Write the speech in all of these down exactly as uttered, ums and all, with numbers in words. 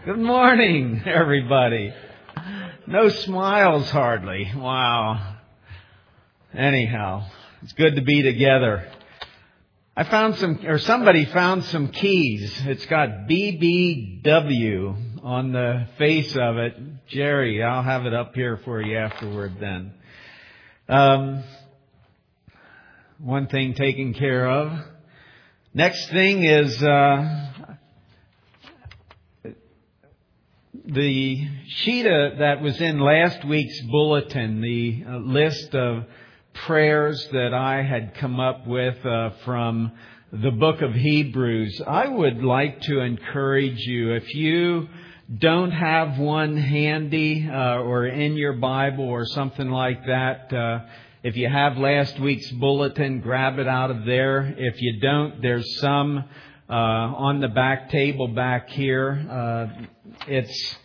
Good morning, everybody. No smiles hardly. Wow. Anyhow, it's good to be together. I found some, or somebody found some keys. It's got B B W on the face of it. Jerry, I'll have it up here for you afterward then. Um, one thing taken care of. Next thing is, uh, the sheet uh, that was in last week's bulletin, the uh, list of prayers that I had come up with uh, from the book of Hebrews. I would like to encourage you, if you don't have one handy uh, or in your Bible or something like that, uh, if you have last week's bulletin, grab it out of there. If you don't, there's some uh, on the back table back here. Uh, it's,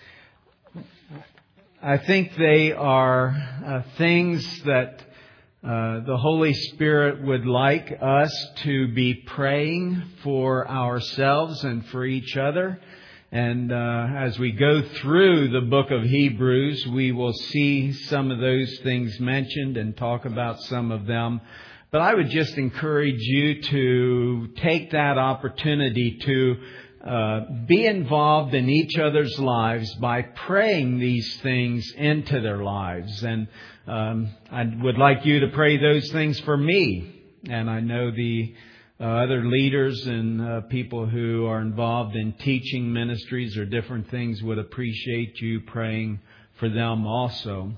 I think they are uh, things that Uh, the Holy Spirit would like us to be praying for ourselves and for each other. And uh, as we go through the book of Hebrews, we will see some of those things mentioned and talk about some of them. But I would just encourage you to take that opportunity to uh, be involved in each other's lives by praying these things into their lives. And Um, I would like you to pray those things for me. And I know the uh, other leaders and uh, people who are involved in teaching ministries or different things would appreciate you praying for them also.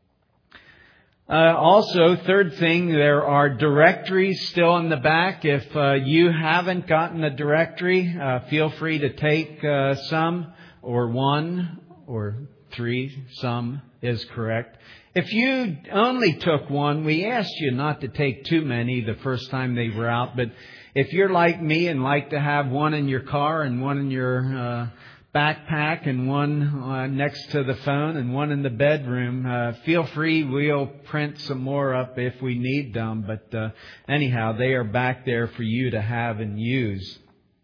Uh, also, third thing, there are directories still in the back. If uh, you haven't gotten a directory, uh, feel free to take uh, some or one or three. Some is correct. If you only took one, we asked you not to take too many the first time they were out. But if you're like me and like to have one in your car and one in your uh, backpack and one uh, next to the phone and one in the bedroom, uh, feel free. We'll print some more up if we need them. But uh, anyhow, they are back there for you to have and use.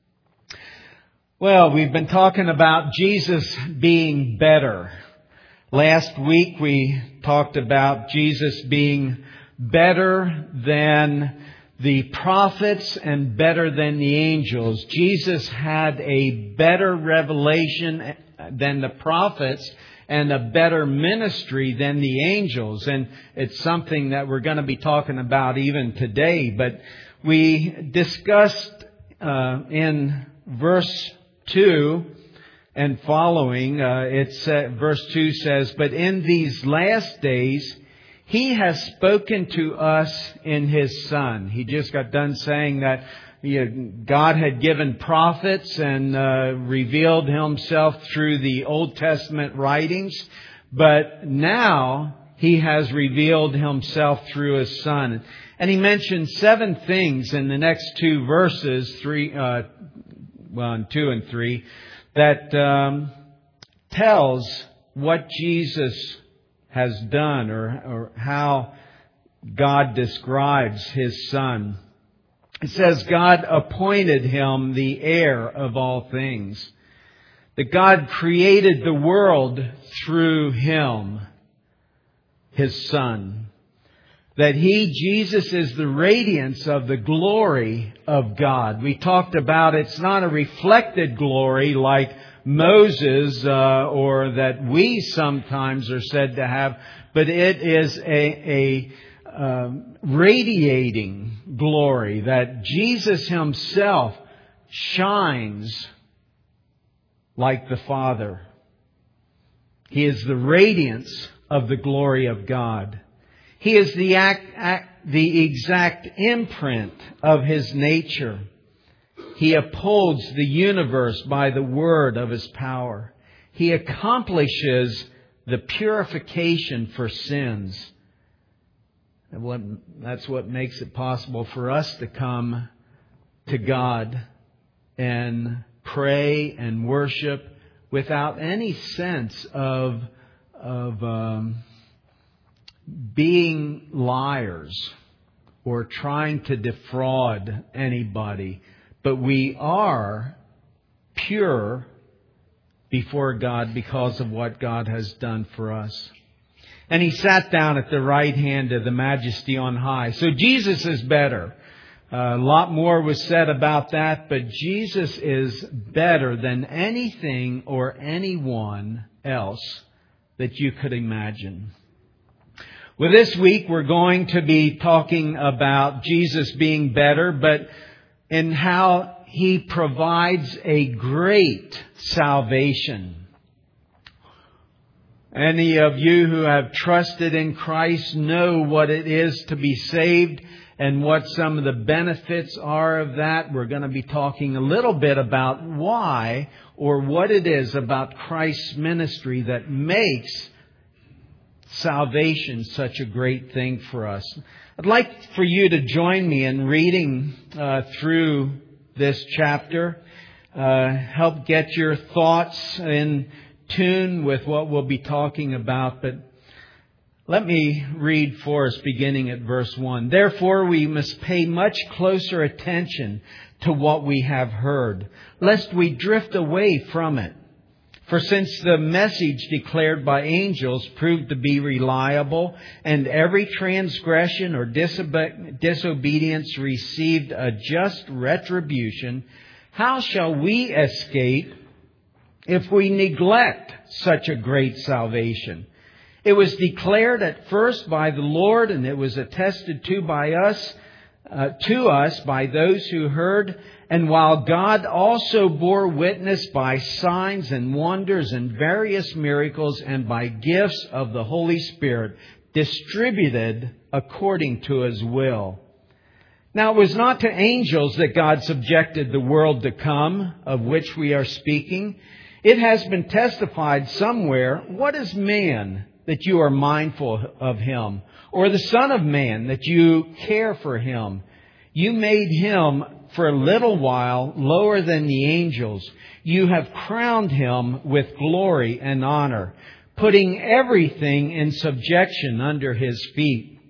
Well, we've been talking about Jesus being better. Last week we talked about Jesus being better than the prophets and better than the angels. Jesus had a better revelation than the prophets and a better ministry than the angels. And it's something that we're going to be talking about even today. But we discussed uh, in verse two and following, uh, it's uh, verse two says, "But in these last days, He has spoken to us in His Son." He just got done saying that you know, God had given prophets and uh, revealed Himself through the Old Testament writings. But now He has revealed Himself through His Son. And He mentioned seven things in the next two verses, three, uh, well, in two and three, that um, tells what Jesus has done or, or how God describes His Son. It says God appointed Him the heir of all things. That God created the world through Him, His Son. That He, Jesus, is the radiance of the glory of God. We talked about it's not a reflected glory like Moses uh, or that we sometimes are said to have, but it is a, a um, radiating glory that Jesus Himself shines like the Father. He is the radiance of the glory of God. He is the, act, act, the exact imprint of His nature. He upholds the universe by the word of His power. He accomplishes the purification for sins. And what, that's what makes it possible for us to come to God and pray and worship without any sense of, of um, being liars or trying to defraud anybody. But we are pure before God because of what God has done for us. And He sat down at the right hand of the Majesty on high. So Jesus is better. Uh, a lot more was said about that, but Jesus is better than anything or anyone else that you could imagine. Well, this week we're going to be talking about Jesus being better, but in how He provides a great salvation. Any of you who have trusted in Christ know what it is to be saved and what some of the benefits are of that. We're going to be talking a little bit about why or what it is about Christ's ministry that makes salvation such a great thing for us. I'd like for you to join me in reading uh, through this chapter. Uh, help get your thoughts in tune with what we'll be talking about. But let me read for us beginning at verse one. Therefore we must pay much closer attention to what we have heard, lest we drift away from it. For since the message declared by angels proved to be reliable, and every transgression or disobe- disobedience received a just retribution, how shall we escape if we neglect such a great salvation? It was declared at first by the Lord, and it was attested to by us, uh, to us by those who heard. And while God also bore witness by signs and wonders and various miracles and by gifts of the Holy Spirit distributed according to His will. Now it was not to angels that God subjected the world to come, of which we are speaking. It has been testified somewhere, what is man that you are mindful of him, or the Son of Man that you care for him? You made him for a little while lower than the angels. You have crowned him with glory and honor, putting everything in subjection under his feet.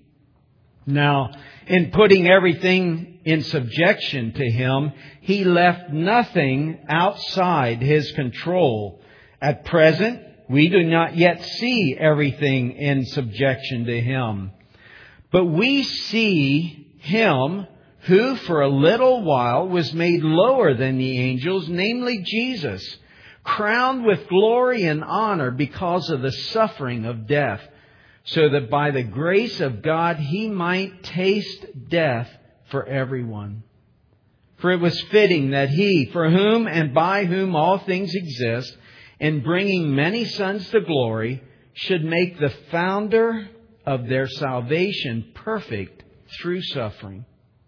Now, in putting everything in subjection to him, he left nothing outside his control. At present, we do not yet see everything in subjection to him. But we see him who for a little while was made lower than the angels, namely Jesus, crowned with glory and honor because of the suffering of death, so that by the grace of God he might taste death for everyone. For it was fitting that he, for whom and by whom all things exist, in bringing many sons to glory, should make the founder of their salvation perfect through suffering.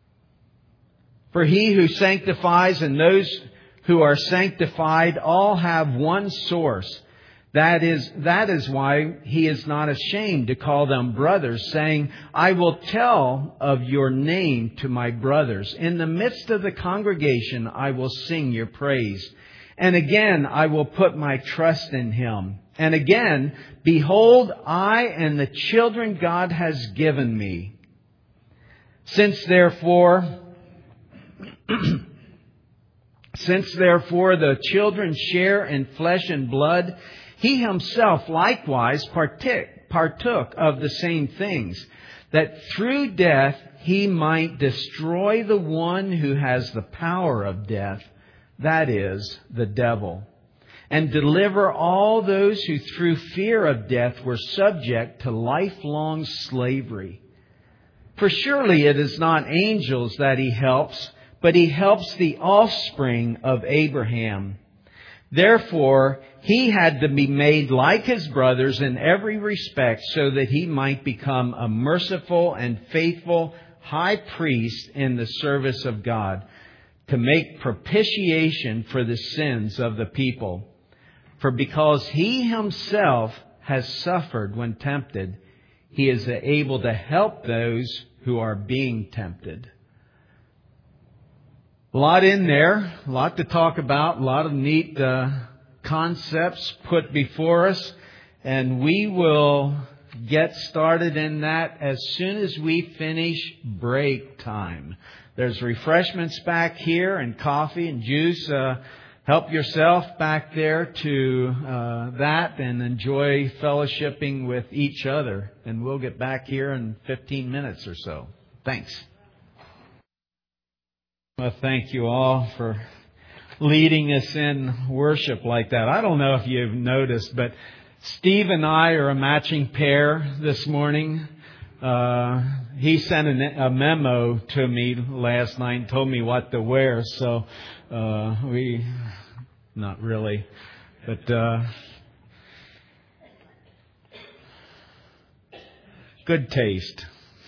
For he who sanctifies and those who are sanctified all have one source. That is, that is why he is not ashamed to call them brothers, saying, I will tell of your name to my brothers. In the midst of the congregation I will sing your praise. And again I will put my trust in him. And again, behold, I and the children God has given me. Since therefore... Since therefore the children share in flesh and blood, he himself likewise partook, partook of the same things, that through death he might destroy the one who has the power of death, that is, the devil, and deliver all those who through fear of death were subject to lifelong slavery. For surely it is not angels that he helps, but he helps the offspring of Abraham. Therefore, he had to be made like his brothers in every respect, so that he might become a merciful and faithful high priest in the service of God, to make propitiation for the sins of the people. For because he himself has suffered when tempted, he is able to help those who are being tempted. A lot in there, a lot to talk about, a lot of neat uh, concepts put before us, and we will get started in that as soon as we finish break time. There's refreshments back here and coffee and juice uh, help yourself back there to uh, that and enjoy fellowshipping with each other. And we'll get back here in fifteen minutes or so. Thanks. Well, thank you all for leading us in worship like that. I don't know if you've noticed, but Steve and I are a matching pair this morning. Uh, he sent a, a memo to me last night and told me what to wear. So uh, we, not really, but uh, good taste.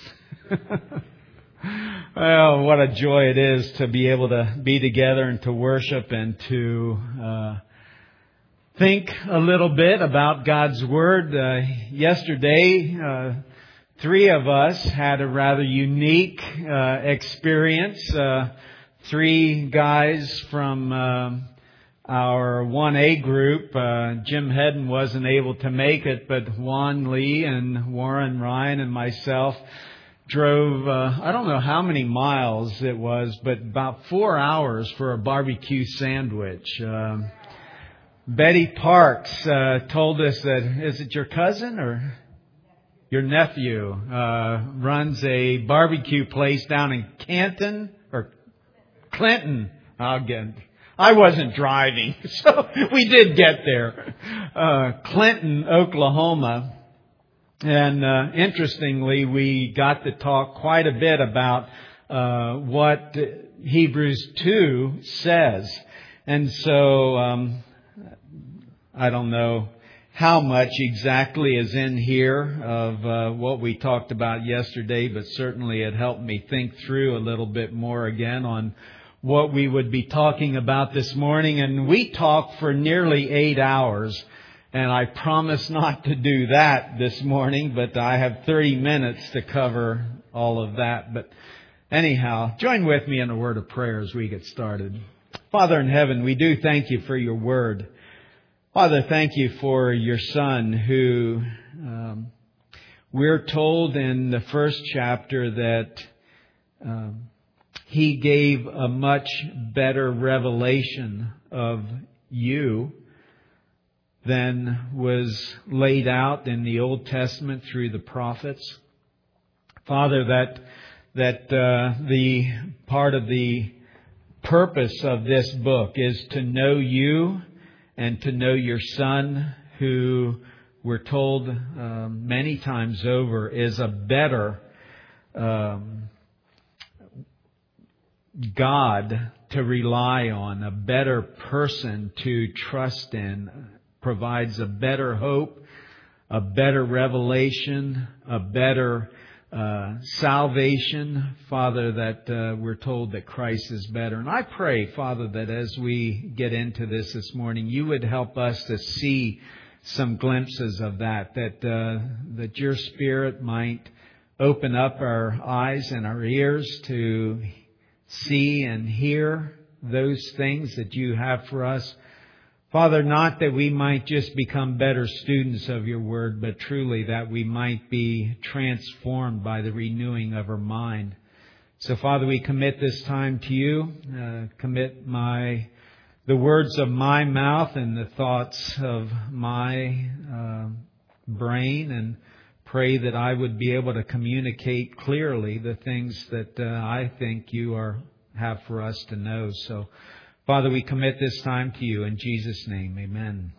Well, what a joy it is to be able to be together and to worship and to uh, think a little bit about God's Word. Uh, yesterday, uh, three of us had a rather unique uh, experience. Uh, three guys from uh, our one A group. Uh, Jim Hedden wasn't able to make it, but Juan Lee and Warren Ryan and myself drove, uh, I don't know how many miles it was, but about four hours for a barbecue sandwich. Uh, Betty Parks uh, told us that, is it your cousin or your nephew uh, runs a barbecue place down in Canton or Clinton? Again, I wasn't driving, so we did get there. Uh, Clinton, Oklahoma. And uh, interestingly, we got to talk quite a bit about uh, what Hebrews two says. And so um, I don't know how much exactly is in here of uh, what we talked about yesterday, but certainly it helped me think through a little bit more again on what we would be talking about this morning. And we talked for nearly eight hours. And I promise not to do that this morning, but I have thirty minutes to cover all of that. But anyhow, join with me in a word of prayer as we get started. Father in heaven, we do thank you for your word. Father, thank you for your Son who, um, we're told in the first chapter that um, he gave a much better revelation of you than was laid out in the Old Testament through the prophets. Father, that that uh, the part of the purpose of this book is to know you and to know your Son, who we're told um, many times over is a better um, God to rely on, a better person to trust in, provides a better hope, a better revelation, a better uh, salvation. Father, that uh, we're told that Christ is better. And I pray, Father, that as we get into this this morning, you would help us to see some glimpses of that, that uh, that your Spirit might open up our eyes and our ears to see and hear those things that you have for us. Father, not that we might just become better students of your word, but truly that we might be transformed by the renewing of our mind. So, Father, we commit this time to you, uh, commit my the words of my mouth and the thoughts of my uh, brain, and pray that I would be able to communicate clearly the things that uh, I think you are have for us to know. So, Father, we commit this time to you in Jesus' name. Amen.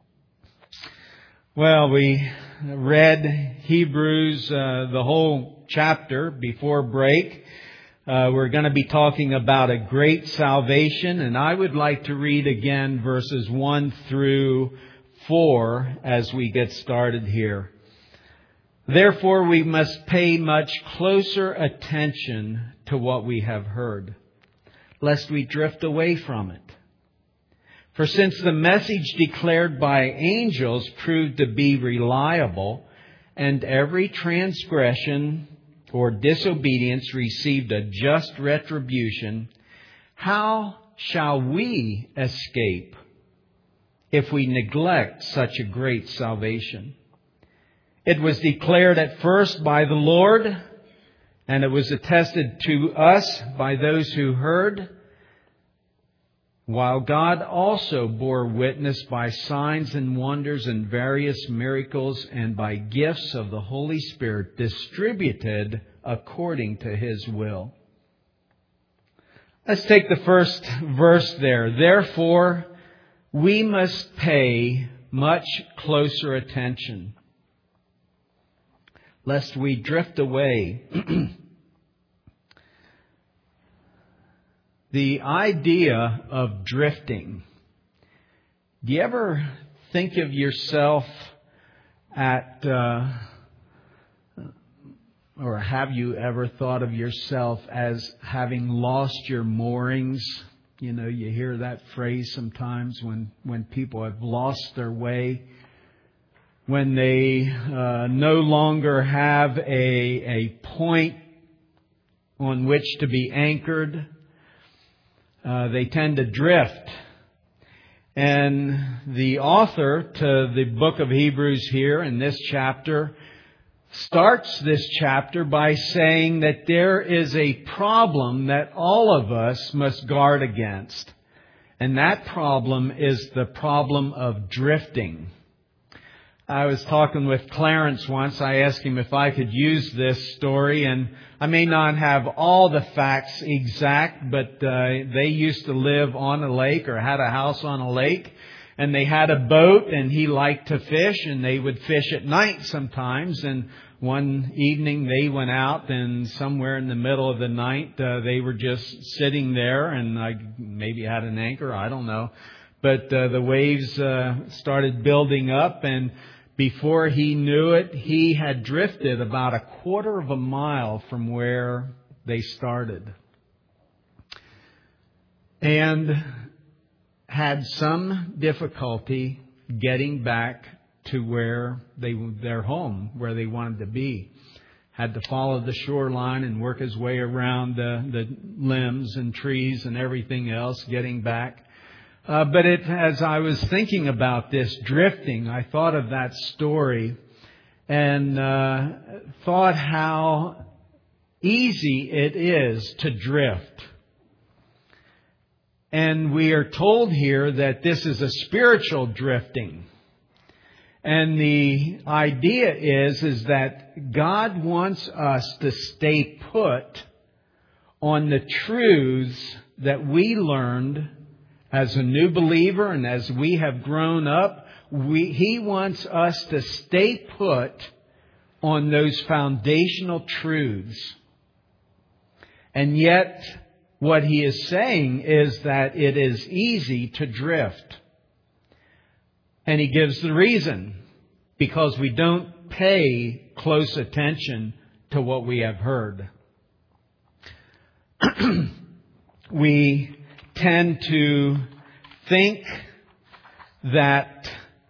Well, we read Hebrews, uh, the whole chapter before break. Uh, we're going to be talking about a great salvation, and I would like to read again verses one through four as we get started here. Therefore, we must pay much closer attention to what we have heard, lest we drift away from it. For since the message declared by angels proved to be reliable, and every transgression or disobedience received a just retribution, how shall we escape if we neglect such a great salvation? It was declared at first by the Lord, and it was attested to us by those who heard. while God also bore witness by signs and wonders and various miracles and by gifts of the Holy Spirit distributed according to His will. Let's take the first verse there. Therefore, we must pay much closer attention, lest we drift away. The idea of drifting. Do you ever think of yourself at, uh, or have you ever thought of yourself as having lost your moorings? You know, you hear that phrase sometimes when, when people have lost their way, when they uh, no longer have a, a point on which to be anchored. Uh, they tend to drift. And the author to the book of Hebrews here in this chapter starts this chapter by saying that there is a problem that all of us must guard against. And that problem is the problem of drifting. I was talking with Clarence once. I asked him if I could use this story, and I may not have all the facts exact, but uh, they used to live on a lake or had a house on a lake, and they had a boat, and he liked to fish, and they would fish at night sometimes. And one evening they went out, and somewhere in the middle of the night uh, they were just sitting there, and I maybe had an anchor, I don't know. But uh, the waves uh, started building up, and before he knew it, he had drifted about a quarter of a mile from where they started. And had some difficulty getting back to where they, their home, where they wanted to be. Had to follow the shoreline and work his way around the, the limbs and trees and everything else, getting back. Uh, but it, as I was thinking about this drifting, I thought of that story and uh, thought how easy it is to drift. And we are told here that this is a spiritual drifting. And the idea is, is that God wants us to stay put on the truths that we learned as a new believer, and as we have grown up. We, He wants us to stay put on those foundational truths. And yet, what He is saying is that it is easy to drift. And He gives the reason. Because we don't pay close attention to what we have heard. We tend to think that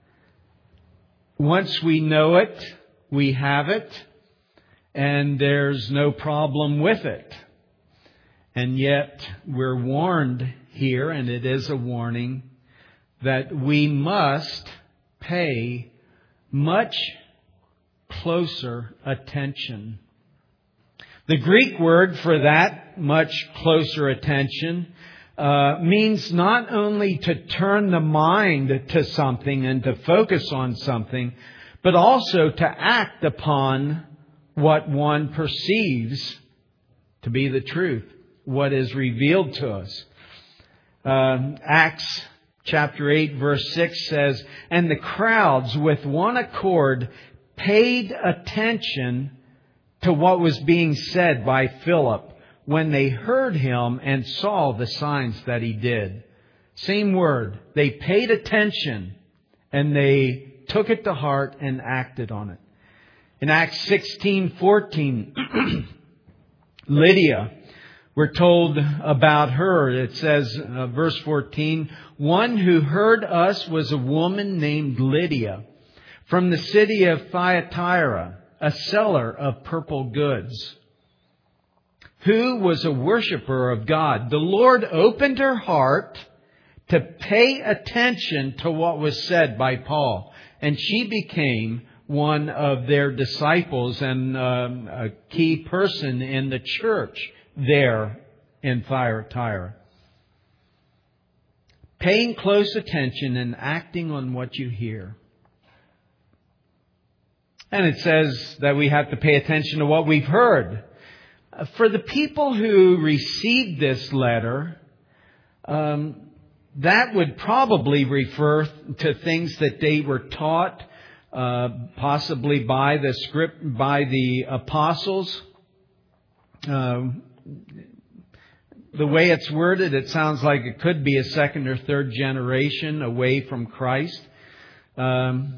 once we know it, we have it, and there's no problem with it. And yet we're warned here, and it is a warning, that we must pay much closer attention. The Greek word for that, much closer attention, uh, means not only to turn the mind to something and to focus on something, but also to act upon what one perceives to be the truth, what is revealed to us. Uh, Acts chapter eight verse six says, "And the crowds with one accord paid attention to what was being said by Philip when they heard him and saw the signs that he did." Same word. They paid attention and they took it to heart and acted on it. In Acts sixteen fourteen, Lydia, we're told about her. It says, uh, verse fourteen, "One who heard us was a woman named Lydia from the city of Thyatira, a seller of purple goods, who was a worshiper of God. The Lord opened her heart to pay attention to what was said by Paul, and she became one of their disciples and um, a key person in the church there in Thyatira." paying close attention and acting on what you hear. And it says that we have to pay attention to what we've heard. For the people who received this letter, um, that would probably refer to things that they were taught, uh, possibly by the script, by the apostles. Uh, the way it's worded, it sounds like it could be a second or third generation away from Christ. Um,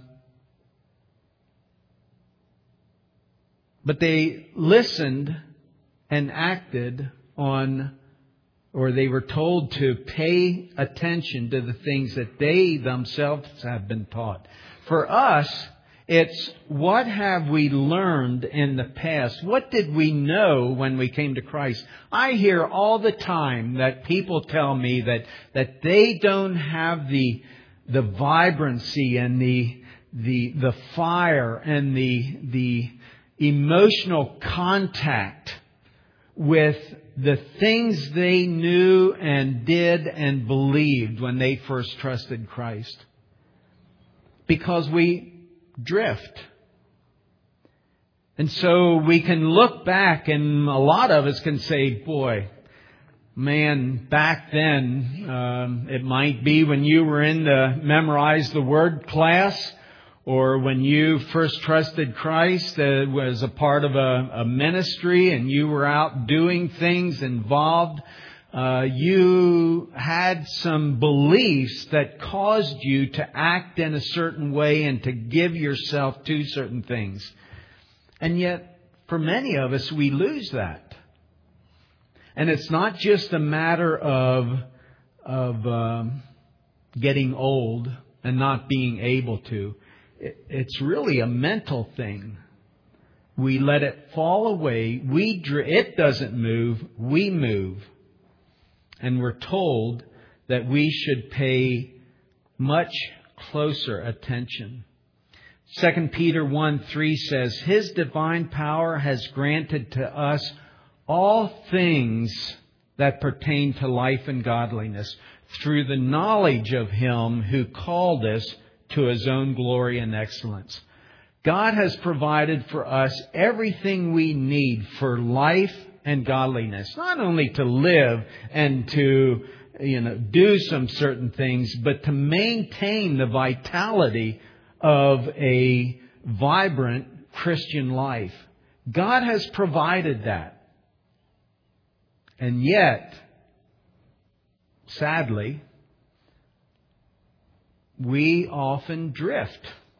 but they listened and acted on, or they were told to pay attention to the things that they themselves have been taught. For us, it's what have we learned in the past? What did we know when we came to Christ? I hear all the time that people tell me that, that they don't have the, the vibrancy and the, the, the fire and the, the emotional contact with the things they knew and did and believed when they first trusted Christ. Because we drift. And so we can look back, and a lot of us can say, boy, man, back then, um, it might be when you were in the Memorize the Word class, or when you first trusted Christ, uh, was a part of a, a ministry and you were out doing things involved. Uh, you had some beliefs that caused you to act in a certain way and to give yourself to certain things. And yet, for many of us, we lose that. And it's not just a matter of, of um, getting old and not being able to. It's really a mental thing. We let it fall away. We dr- it doesn't move. We move. And we're told that we should pay much closer attention. Second Peter one three says, His divine power has granted to us all things that pertain to life and godliness through the knowledge of Him who called us to His own glory and excellence. God has provided for us everything we need for life and godliness. Not only to live and to, you know, do some certain things, but to maintain the vitality of a vibrant Christian life. God has provided that. And yet, sadly, we often drift.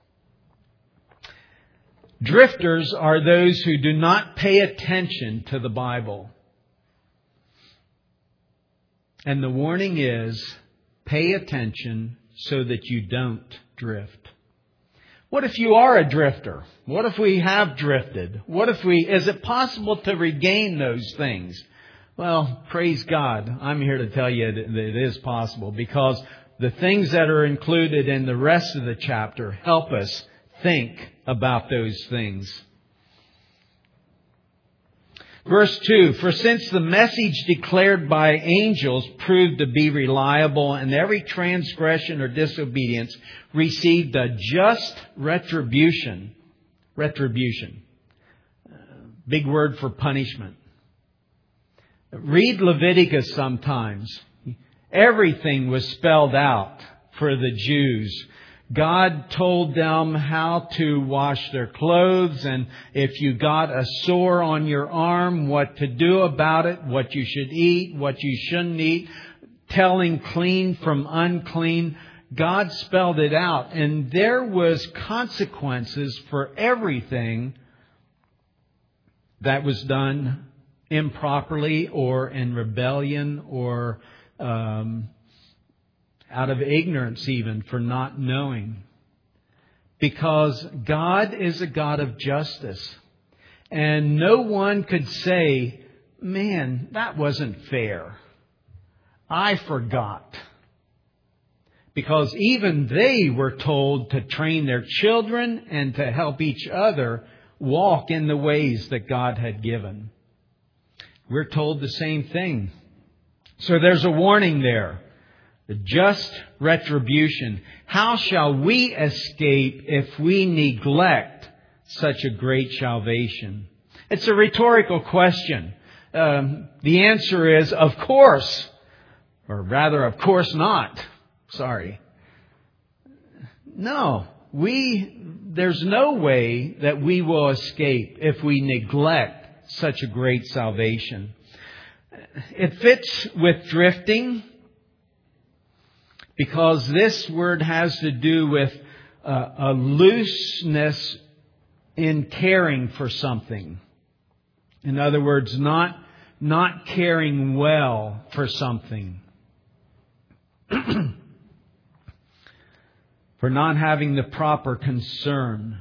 Drifters are those who do not pay attention to the Bible. And the warning is, pay attention so that you don't drift. What if you are a drifter? What if we have drifted? What if we, is it possible to regain those things? Well, praise God. I'm here to tell you that it is possible, because the things that are included in the rest of the chapter help us think about those things. Verse two, For since the message declared by angels proved to be reliable, and every transgression or disobedience received a just retribution. Retribution. Uh, big word for punishment. Read Leviticus sometimes. Everything was spelled out for the Jews. God told them how to wash their clothes, and if you got a sore on your arm, what to do about it, what you should eat, what you shouldn't eat, telling clean from unclean. God spelled it out, and there was consequences for everything that was done improperly or in rebellion or um, out of ignorance even, for not knowing. Because God is a God of justice. And no one could say, man, that wasn't fair. I forgot. Because even they were told to train their children and to help each other walk in the ways that God had given. We're told the same thing. So there's a warning there. The just retribution. How shall we escape if we neglect such a great salvation? It's a rhetorical question. Um, the answer is, of course. Or rather, of course not. Sorry. No. We, there's no way that we will escape if we neglect such a great salvation. It fits with drifting, because this word has to do with uh, a looseness in caring for something. In other words, not, not caring well for something. For not having the proper concern.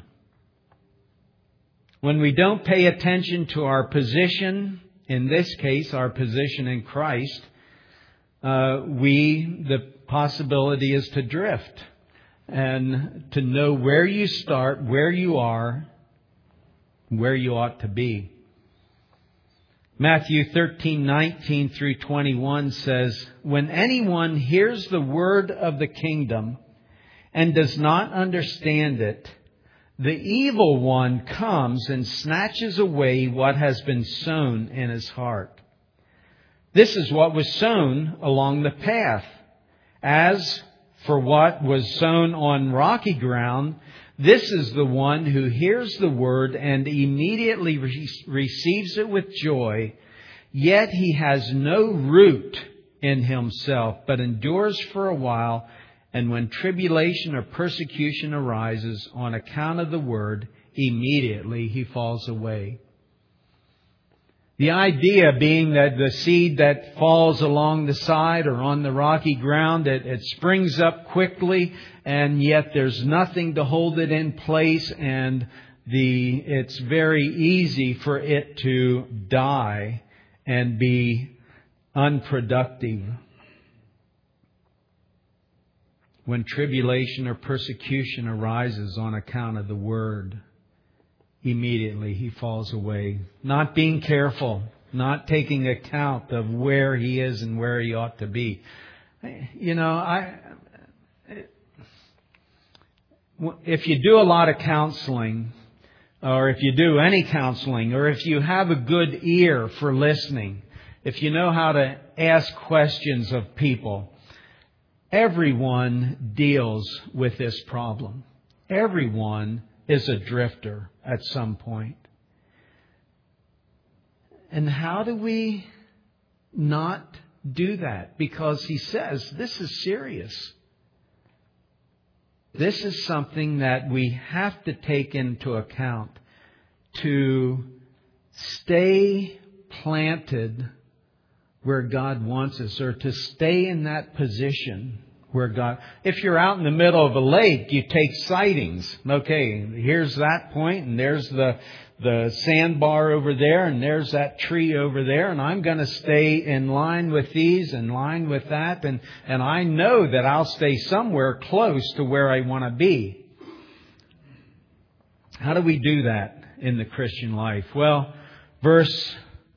When we don't pay attention to our position, in this case, our position in Christ, uh, we, the possibility is to drift and to know where you start, where you are, where you ought to be. Matthew thirteen nineteen through twenty-one says, "When anyone hears the word of the kingdom and does not understand it, the evil one comes and snatches away what has been sown in his heart. This is what was sown along the path. As for what was sown on rocky ground, this is the one who hears the word and immediately re- receives it with joy, yet he has no root in himself, but endures for a while, and when tribulation or persecution arises on account of the word, immediately he falls away." The idea being that the seed that falls along the side or on the rocky ground, it, it springs up quickly, and yet there's nothing to hold it in place, and the it's very easy for it to die and be unproductive. When tribulation or persecution arises on account of the word, immediately he falls away. Not being careful, not taking account of where he is and where he ought to be. You know, I if you do a lot of counseling, or if you do any counseling, or if you have a good ear for listening, if you know how to ask questions of people, everyone deals with this problem. Everyone is a drifter at some point. And how do we not do that? Because he says this is serious. This is something that we have to take into account to stay planted where God wants us, or to stay in that position where God... If you're out in the middle of a lake, you take sightings. Okay, here's that point, and there's the the sandbar over there, and there's that tree over there, and I'm going to stay in line with these, in line with that, and, and I know that I'll stay somewhere close to where I want to be. How do we do that in the Christian life? Well, verse...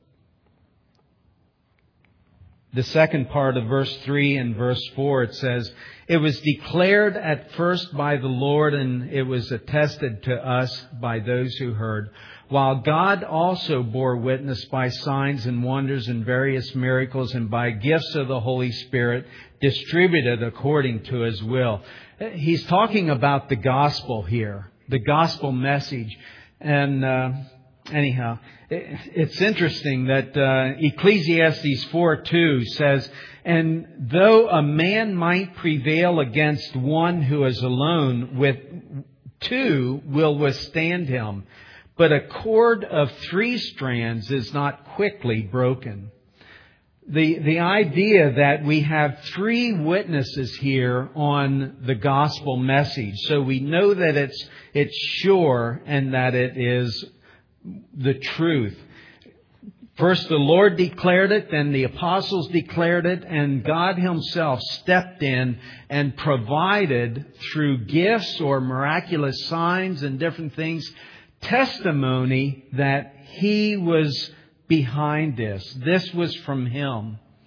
The second part of verse three and verse four, it says, "It was declared at first by the Lord, and it was attested to us by those who heard, while God also bore witness by signs and wonders and various miracles and by gifts of the Holy Spirit distributed according to His will." He's talking about the gospel here, the gospel message. And uh, anyhow, it's interesting that uh, Ecclesiastes four two says, "And though a man might prevail against one who is alone, with two will withstand him. But a cord of three strands is not quickly broken." The, the idea that we have three witnesses here on the gospel message, so we know that it's, it's sure and that it is the truth. First, the Lord declared it, then the apostles declared it, and God Himself stepped in and provided through gifts or miraculous signs and different things, testimony that He was behind this. This was from Him.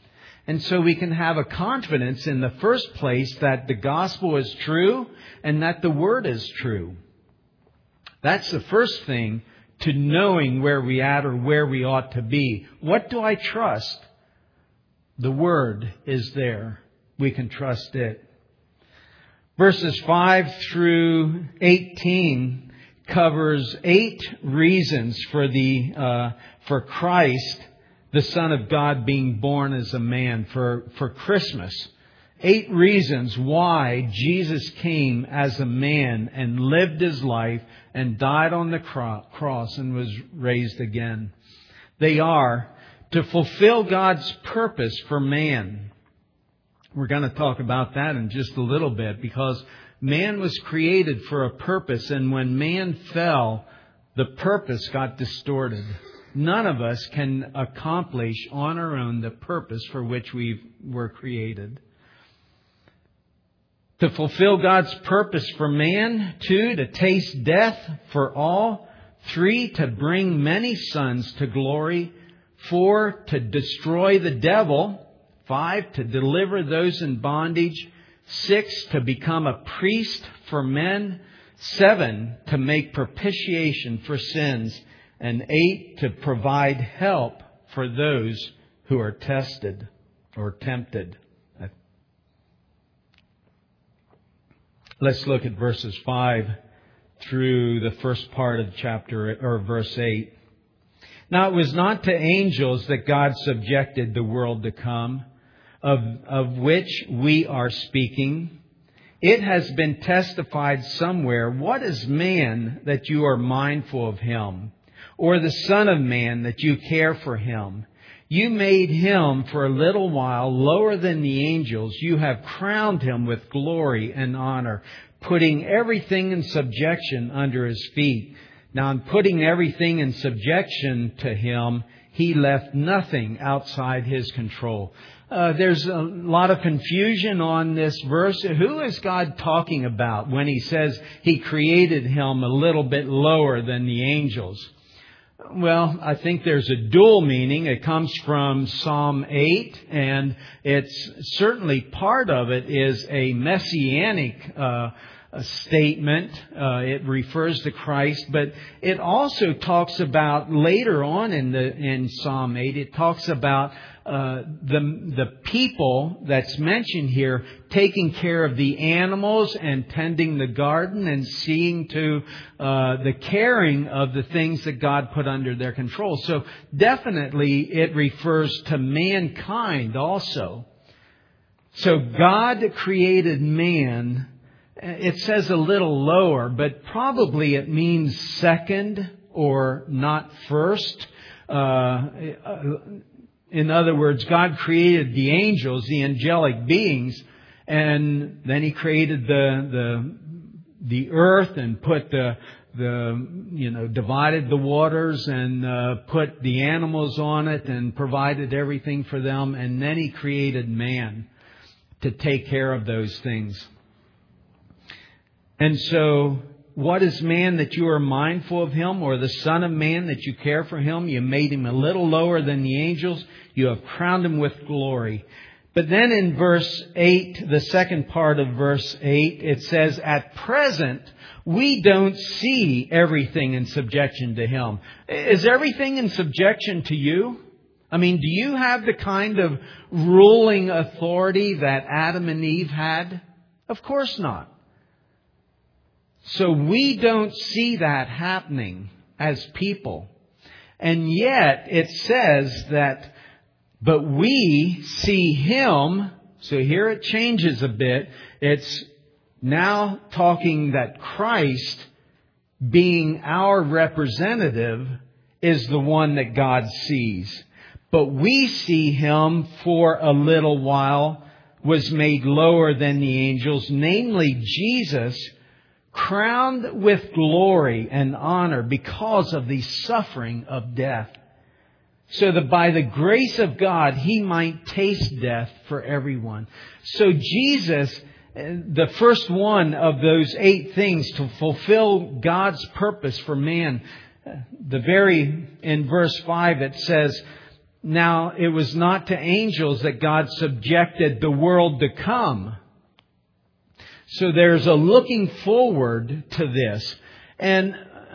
And so we can have a confidence in the first place that the gospel is true and that the Word is true. That's the first thing to knowing where we at or where we ought to be. What do I trust? The Word is there. We can trust it. Verses five through eighteen covers eight reasons for the uh, for Christ, the Son of God, being born as a man, for, for Christmas. Eight reasons why Jesus came as a man and lived His life and died on the cro- cross and was raised again. They are to fulfill God's purpose for man. We're going to talk about that in just a little bit, because man was created for a purpose, and when man fell, the purpose got distorted. None of us can accomplish on our own the purpose for which we were created. To fulfill God's purpose for man. Two, to taste death for all. Three, to bring many sons to glory. Four, to destroy the devil. Five, to deliver those in bondage. Six, to become a priest for men. Seven, to make propitiation for sins. And eight, to provide help for those who are tested or tempted. Let's look at verses five through the first part of chapter, or verse eight. Now it was not to angels that God subjected the world to come, of, of which we are speaking. It has been testified somewhere, what is man that you are mindful of him? Or the Son of Man that you care for him? You made him for a little while lower than the angels. You have crowned him with glory and honor, putting everything in subjection under his feet. Now, in putting everything in subjection to him, he left nothing outside his control. Uh, there's a lot of confusion on this verse. Who is God talking about when He says He created him a little bit lower than the angels? Well, I think there's a dual meaning. It comes from Psalm eight, and it's certainly part of it is a messianic uh, a statement. Uh, it refers to Christ, but it also talks about later on in the in Psalm eight. It talks about uh, the the people that's mentioned here taking care of the animals and tending the garden and seeing to uh, the caring of the things that God put under their control. So definitely it refers to mankind also. So God created man. It says a little lower, but probably it means second or not first. Uh, in other words, God created the angels, the angelic beings, and then He created the the the earth and put the the you know divided the waters and uh, put the animals on it and provided everything for them, and then He created man to take care of those things. And so, what is man that you are mindful of him, or the Son of Man that you care for him? You made him a little lower than the angels. You have crowned him with glory. But then in verse eight, the second part of verse eight, it says, at present, we don't see everything in subjection to him. Is everything in subjection to you? I mean, do you have the kind of ruling authority that Adam and Eve had? Of course not. So we don't see that happening as people. And yet it says that, but we see Him. So here it changes a bit. It's now talking that Christ, being our representative, is the one that God sees. But we see Him for a little while, was made lower than the angels, namely Jesus, crowned with glory and honor because of the suffering of death, so that by the grace of God He might taste death for everyone. So Jesus, the first one of those eight things to fulfill God's purpose for man, the very, in verse five it says, Now, it was not to angels that God subjected the world to come. So there's a looking forward to this. And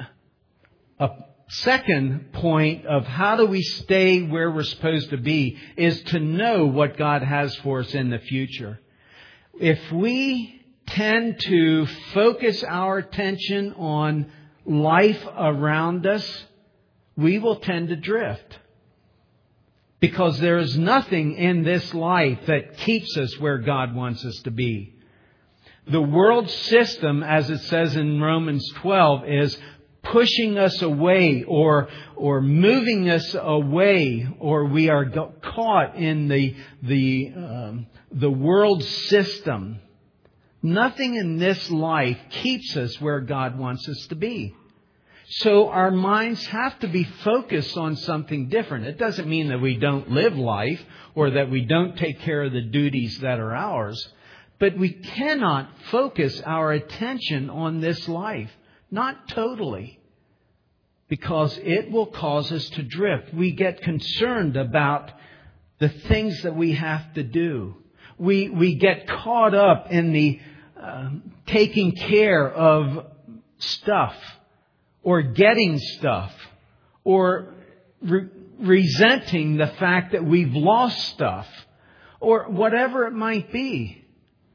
a second point of how do we stay where we're supposed to be is to know what God has for us in the future. If we tend to focus our attention on life around us, we will tend to drift. Because there is nothing in this life that keeps us where God wants us to be. The world system, as it says in Romans twelve, is pushing us away or or moving us away, or we are caught in the the um, the world system. Nothing in this life keeps us where God wants us to be. So our minds have to be focused on something different. It doesn't mean that we don't live life or that we don't take care of the duties that are ours. But we cannot focus our attention on this life. Not totally. Because it will cause us to drift. We get concerned about the things that we have to do. We, we get caught up in the uh, taking care of stuff. Or getting stuff, or re- resenting the fact that we've lost stuff, or whatever it might be.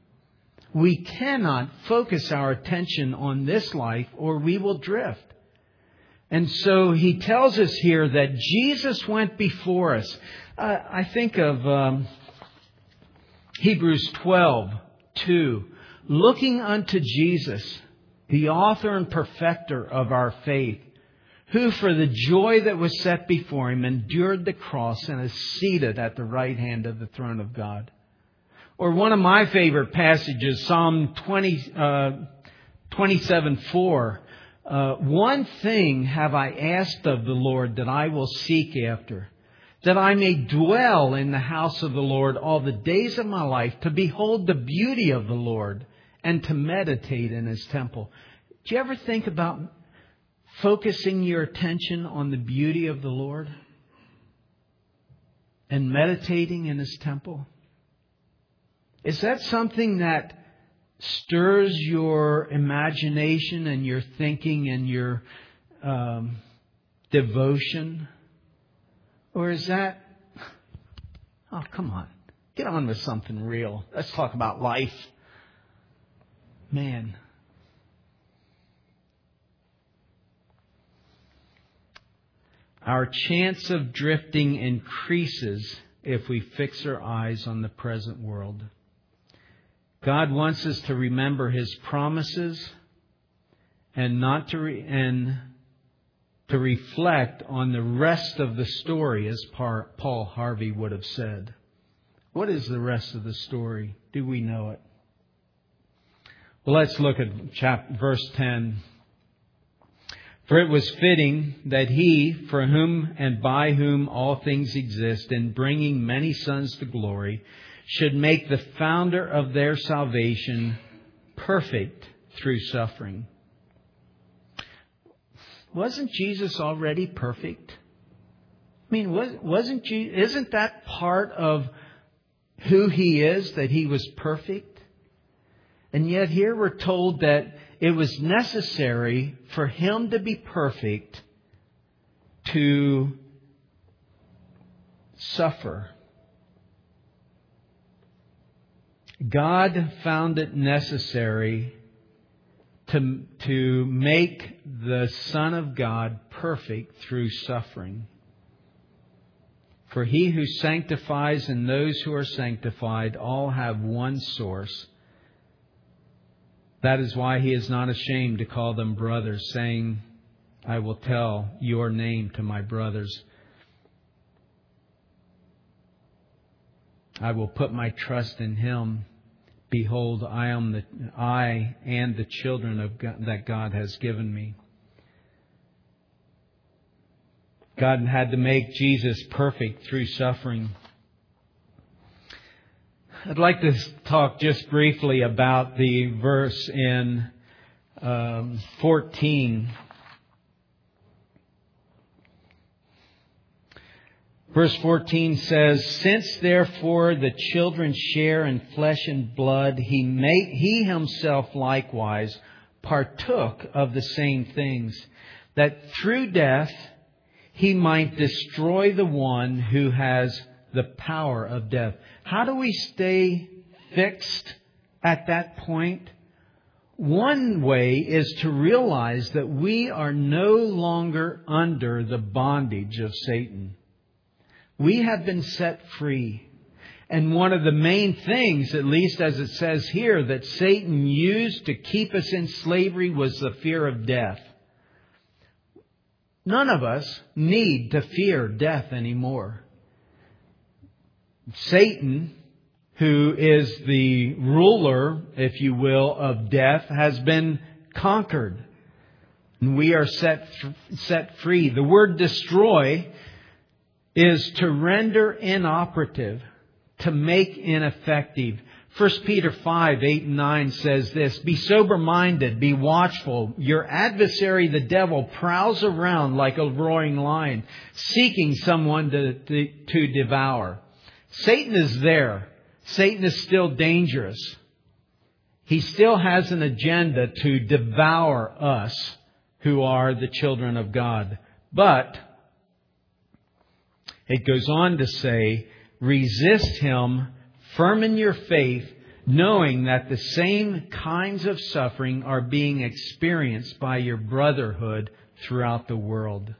We cannot focus our attention on this life or we will drift. And so he tells us here that Jesus went before us. Uh, I think of um, Hebrews twelve two. Looking unto Jesus, the author and perfecter of our faith, who for the joy that was set before him endured the cross and is seated at the right hand of the throne of God. Or one of my favorite passages, Psalm twenty, uh, twenty-seven four. Uh, one thing have I asked of the Lord that I will seek after, that I may dwell in the house of the Lord all the days of my life, to behold the beauty of the Lord and to meditate in His temple. Do you ever think about focusing your attention on the beauty of the Lord and meditating in His temple? Is that something that stirs your imagination and your thinking and your um, devotion? Or is that, oh, come on, get on with something real. Let's talk about life. Man. Our chance of drifting increases if we fix our eyes on the present world. God wants us to remember His promises and not to re- and to reflect on the rest of the story, as Paul Harvey would have said. What is the rest of the story? Do we know it? Well, let's look at chapter, verse ten. For it was fitting that He, for whom and by whom all things exist, in bringing many sons to glory, should make the founder of their salvation perfect through suffering. Wasn't Jesus already perfect? I mean, wasn't Jesus, isn't that part of who He is, that He was perfect? And yet here we're told that it was necessary for Him to be perfect to suffer. God found it necessary to, to make the Son of God perfect through suffering. For He who sanctifies and those who are sanctified all have one source. That is why He is not ashamed to call them brothers, saying, I will tell your name to my brothers. I will put my trust in Him. Behold, I am the I and the children of God, that God has given me. God had to make Jesus perfect through suffering. I'd like to talk just briefly about the verse in um, fourteen. Verse fourteen says, "Since therefore the children share in flesh and blood, he made, he himself likewise partook of the same things, that through death he might destroy the one who has the power of death." How do we stay fixed at that point? One way is to realize that we are no longer under the bondage of Satan. We have been set free. And one of the main things, at least as it says here, that Satan used to keep us in slavery was the fear of death. None of us need to fear death anymore. Satan, who is the ruler, if you will, of death, has been conquered. And we are set, set free. The word destroy is to render inoperative, to make ineffective. First Peter five, eight and nine says this, "Be sober-minded, be watchful. Your adversary, the devil, prowls around like a roaring lion, seeking someone to, to, to devour." Satan is there. Satan is still dangerous. He still has an agenda to devour us who are the children of God. But it goes on to say, resist him, firm in your faith, knowing that the same kinds of suffering are being experienced by your brotherhood throughout the world.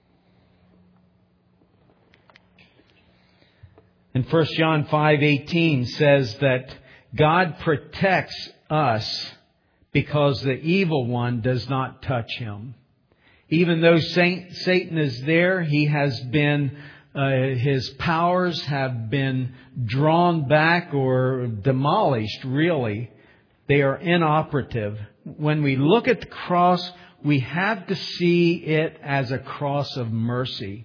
And First John five eighteen says that God protects us because the evil one does not touch him. Even though Satan is there, he has been, uh, his powers have been drawn back or demolished, really. They are inoperative. When we look at the cross, we have to see it as a cross of mercy.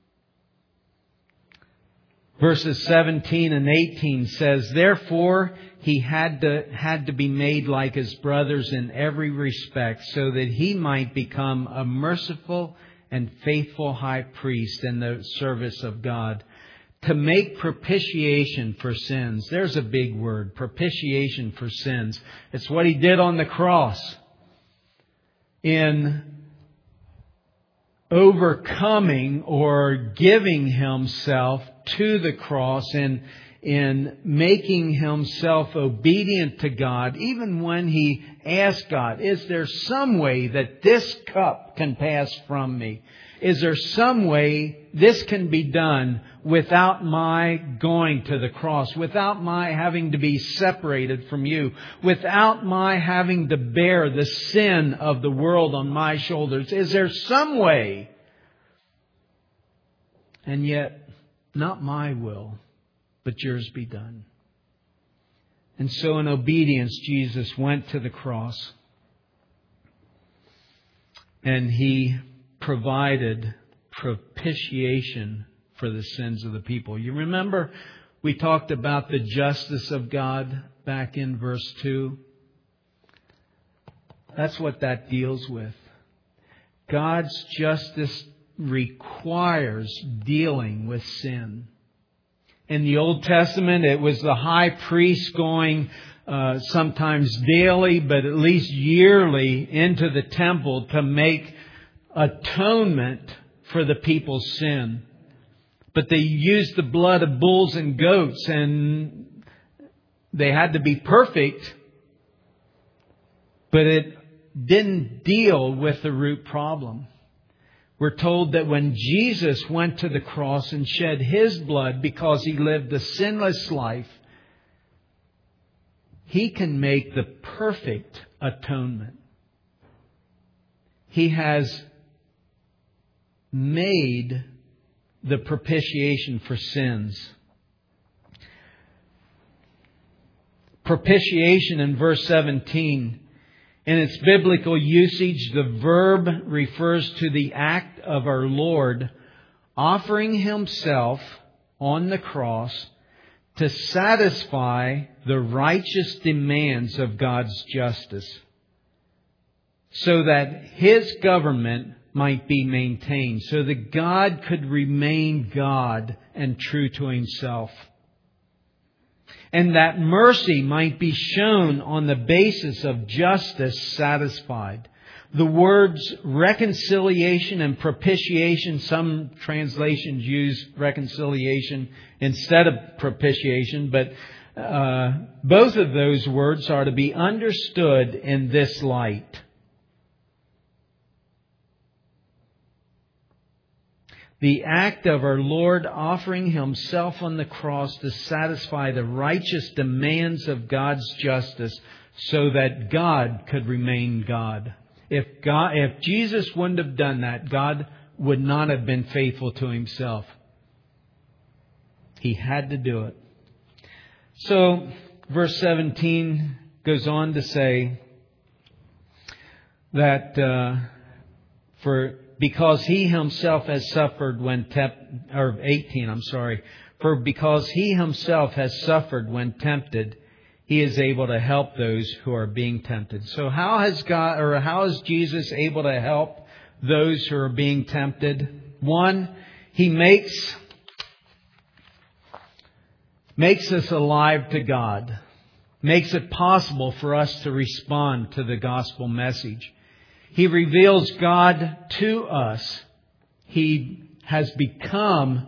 Verses seventeen and eighteen says, "Therefore he had to, had to be made like his brothers in every respect, so that he might become a merciful and faithful high priest in the service of God, to make propitiation for sins." There's a big word, propitiation for sins. It's what he did on the cross. In overcoming or giving himself to the cross and in making himself obedient to God, even when he asked God, "Is there some way that this cup can pass from me? Is there some way this can be done without my going to the cross, without my having to be separated from you, without my having to bear the sin of the world on my shoulders? Is there some way?" And yet, not my will, but yours be done. And so in obedience, Jesus went to the cross. And he provided propitiation for the sins of the people. You remember we talked about the justice of God back in verse two? That's what that deals with. God's justice requires dealing with sin. In the Old Testament, it was the high priest going uh, sometimes daily, but at least yearly into the temple to make atonement for the people's sin. But they used the blood of bulls and goats, and they had to be perfect, but it didn't deal with the root problem. We're told that when Jesus went to the cross and shed his blood because he lived a sinless life, he can make the perfect atonement. He has made the propitiation for sins. Propitiation in verse seventeen. In its biblical usage, the verb refers to the act of our Lord offering himself on the cross to satisfy the righteous demands of God's justice, so that his government might be maintained, so that God could remain God and true to Himself. And that mercy might be shown on the basis of justice satisfied. The words reconciliation and propitiation, some translations use reconciliation instead of propitiation, but uh, both of those words are to be understood in this light. The act of our Lord offering Himself on the cross to satisfy the righteous demands of God's justice so that God could remain God. If God, if Jesus wouldn't have done that, God would not have been faithful to Himself. He had to do it. So, verse seventeen goes on to say that uh, for because He Himself has suffered when tempted, or eighteen, I'm sorry, for because He Himself has suffered when tempted, He is able to help those who are being tempted. So how has God, or how is Jesus able to help those who are being tempted? One, He makes, makes us alive to God. Makes it possible for us to respond to the gospel message. He reveals God to us. He has become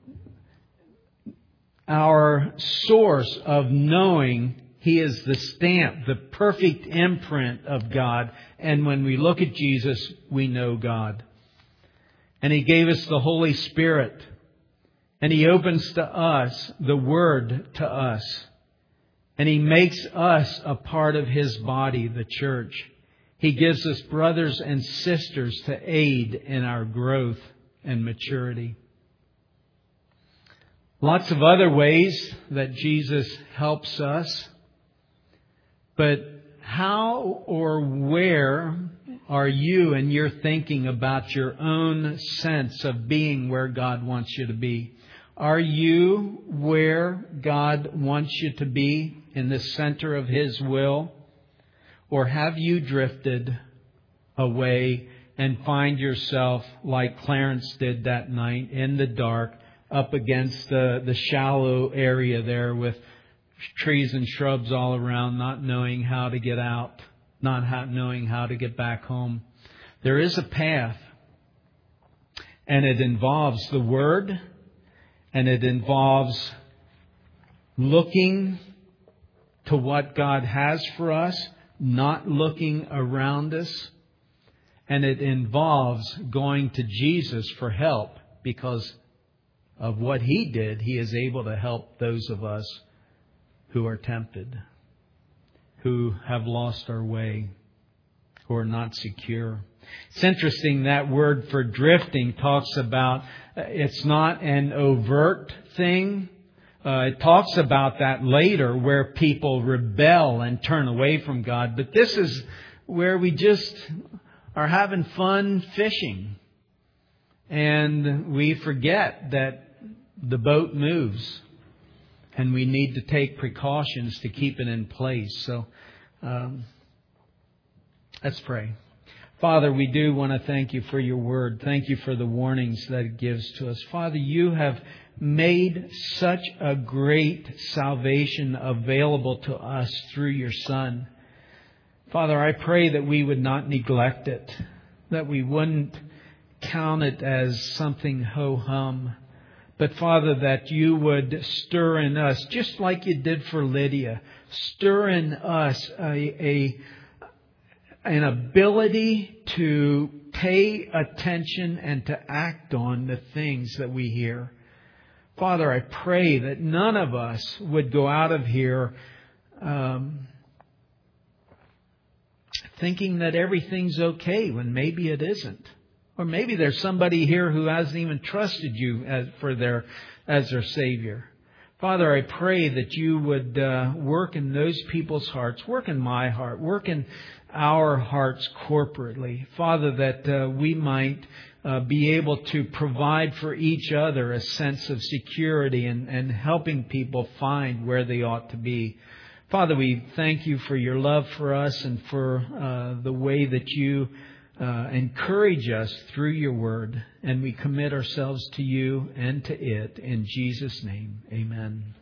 our source of knowing. He is the stamp, the perfect imprint of God. And when we look at Jesus, we know God. And He gave us the Holy Spirit. And He opens to us the Word to us. And He makes us a part of His body, the church. He gives us brothers and sisters to aid in our growth and maturity. Lots of other ways that Jesus helps us. But how or where are you in your thinking about your own sense of being where God wants you to be? Are you where God wants you to be, in the center of His will? Or have you drifted away and find yourself like Clarence did that night in the dark up against the, the shallow area there with trees and shrubs all around, not knowing how to get out, not how, knowing how to get back home? There is a path, and it involves the Word, and it involves looking to what God has for us, not looking around us. And it involves going to Jesus for help, because of what He did, He is able to help those of us who are tempted, who have lost our way, who are not secure. It's interesting, that word for drifting talks about, it's not an overt thing. Uh, it talks about that later, where people rebel and turn away from God. But this is where we just are having fun fishing. And we forget that the boat moves. And we need to take precautions to keep it in place. So um, let's pray. Father, we do want to thank You for Your Word. Thank You for the warnings that it gives to us. Father, You have made such a great salvation available to us through Your Son. Father, I pray that we would not neglect it, that we wouldn't count it as something ho-hum, but Father, that You would stir in us, just like You did for Lydia, stir in us a, a an ability to pay attention and to act on the things that we hear. Father, I pray that none of us would go out of here um, thinking that everything's okay when maybe it isn't. Or maybe there's somebody here who hasn't even trusted You as for their as their Savior. Father, I pray that You would uh, work in those people's hearts, work in my heart, work in our hearts corporately. Father, that uh, we might uh, be able to provide for each other a sense of security and, and helping people find where they ought to be. Father, we thank You for Your love for us and for uh, the way that You uh, encourage us through your word. And we commit ourselves to you and to it. In Jesus' name, amen.